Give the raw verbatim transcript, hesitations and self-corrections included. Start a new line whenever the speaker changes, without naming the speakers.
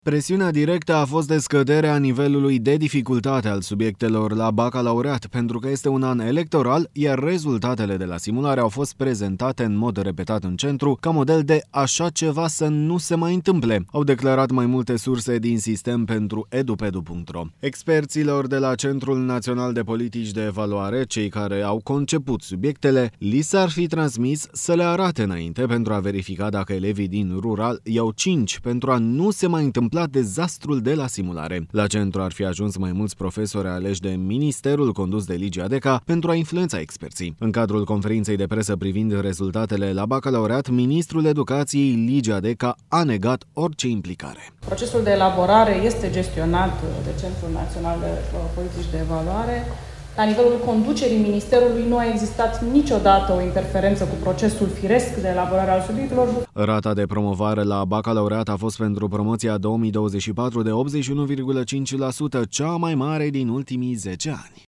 Presiunea directă a fost de scăderea nivelului de dificultate al subiectelor la bacalaureat, pentru că este un an electoral, iar rezultatele de la simulare au fost prezentate în mod repetat în centru, ca model de așa ceva să nu se mai întâmple, au declarat mai multe surse din sistem pentru edupedu punct ro. Experților de la Centrul Național de Politici de Evaluare, cei care au conceput subiectele, li s-ar fi transmis să le arate înainte pentru a verifica dacă elevii din rural iau cinci, pentru a nu se mai întâmpla la dezastrul de la simulare. La centru ar fi ajuns mai mulți profesori aleși de ministerul condus de Ligia Deca pentru a influența experții. În cadrul conferinței de presă privind rezultatele la bacalaureat, ministrul educației Ligia Deca a negat orice implicare.
Procesul de elaborare este gestionat de Centrul Național de Politici de Evaluare. La nivelul conducerii Ministerului nu a existat niciodată o interferență cu procesul firesc de elaborare al subiectelor.
Rata de promovare la bacalaureat a fost pentru promoția două mii douăzeci și patru de optzeci și unu virgulă cinci la sută, cea mai mare din ultimii zece ani.